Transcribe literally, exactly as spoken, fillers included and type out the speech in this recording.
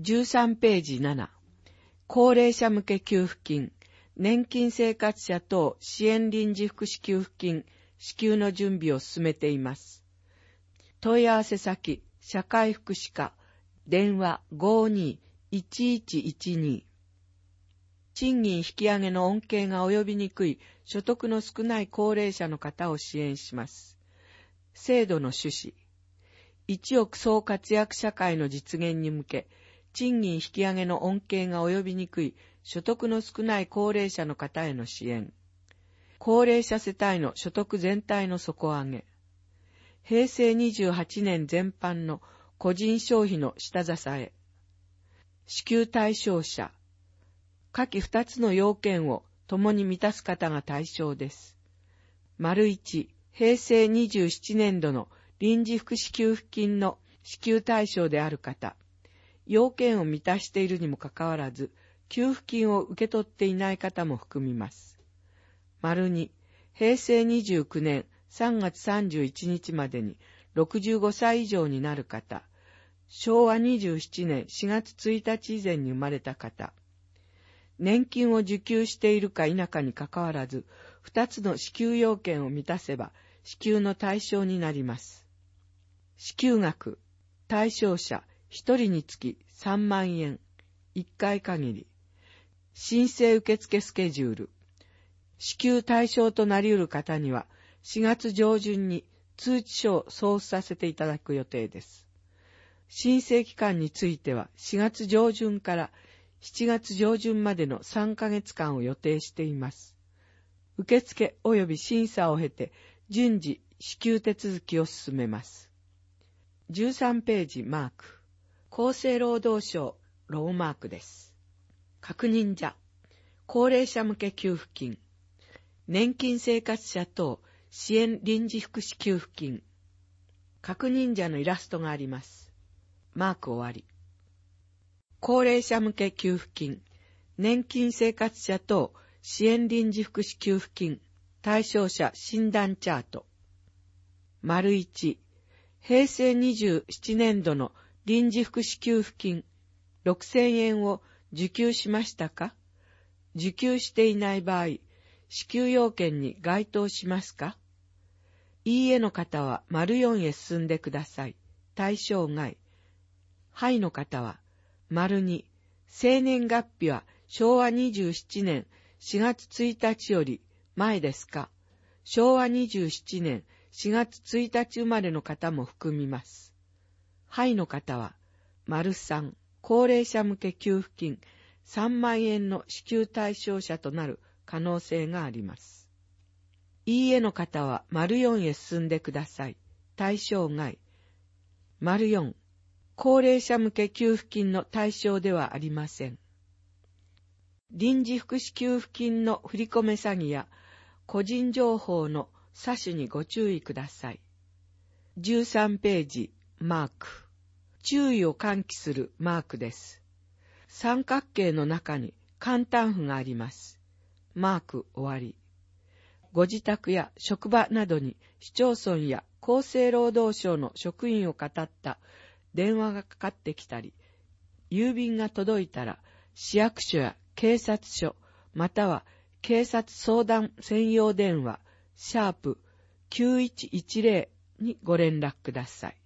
じゅうさんページなな、高齢者向け給付金、年金生活者等支援臨時福祉給付金支給の準備を進めています。問い合わせ先、社会福祉課、電話 ごーにーいちいちいちに。賃金引き上げの恩恵が及びにくい所得の少ない高齢者の方を支援します。制度の趣旨。一億総活躍社会の実現に向け、賃金引き上げの恩恵が及びにくい所得の少ない高齢者の方への支援。高齢者世帯の所得全体の底上げ。平成にじゅうはちねん全般の個人消費の下支え。支給対象者。下記二つの要件を共に満たす方が対象です。丸一、平成にじゅうななねん度の臨時福祉給付金の支給対象である方。要件を満たしているにもかかわらず、給付金を受け取っていない方も含みます。丸に、平成にじゅうきゅうねんさんがつさんじゅういちにちまでにろくじゅうごさい以上になる方、昭和にじゅうななねんしがつついたち以前に生まれた方、年金を受給しているか否かにかかわらず、二つの支給要件を満たせば、支給の対象になります。支給額、対象者、一人につきさんまんえん、一回限り。申請受付スケジュール。支給対象となり得る方には、しがつ上旬に通知書を送付させていただく予定です。申請期間については、しがつ上旬からしちがつ上旬までのさんかげつかんを予定しています。受付及び審査を経て、順次支給手続きを進めます。じゅうさんページマーク。厚生労働省ローマークです。確認者。高齢者向け給付金。年金生活者等支援臨時福祉給付金。確認者のイラストがあります。マーク終わり。高齢者向け給付金。年金生活者等支援臨時福祉給付金。対象者診断チャート。丸一。平成にじゅうななねん度の臨時福祉給付金ろくせんえんを受給しましたか？受給していない場合、支給要件に該当しますか？いいえの方は丸よんへ進んでください。対象外。はいの方は丸に、生年月日は昭和にじゅうななねんしがつついたちより前ですか？昭和にじゅうななねんしがつついたち生まれの方も含みます。はいの方は、丸さん、高齢者向け給付金さんまんえんの支給対象者となる可能性があります。いいえの方は、丸よんへ進んでください。対象外。丸よん、高齢者向け給付金の対象ではありません。臨時福祉給付金の振り込め詐欺や個人情報の詐取にご注意ください。じゅうさんページ、マーク。注意を喚起するマークです。三角形の中に簡単符があります。マーク終わり。ご自宅や職場などに市町村や厚生労働省の職員をかたった電話がかかってきたり、郵便が届いたら市役所や警察署または警察相談専用電話シャープきゅういちいちゼロにご連絡ください。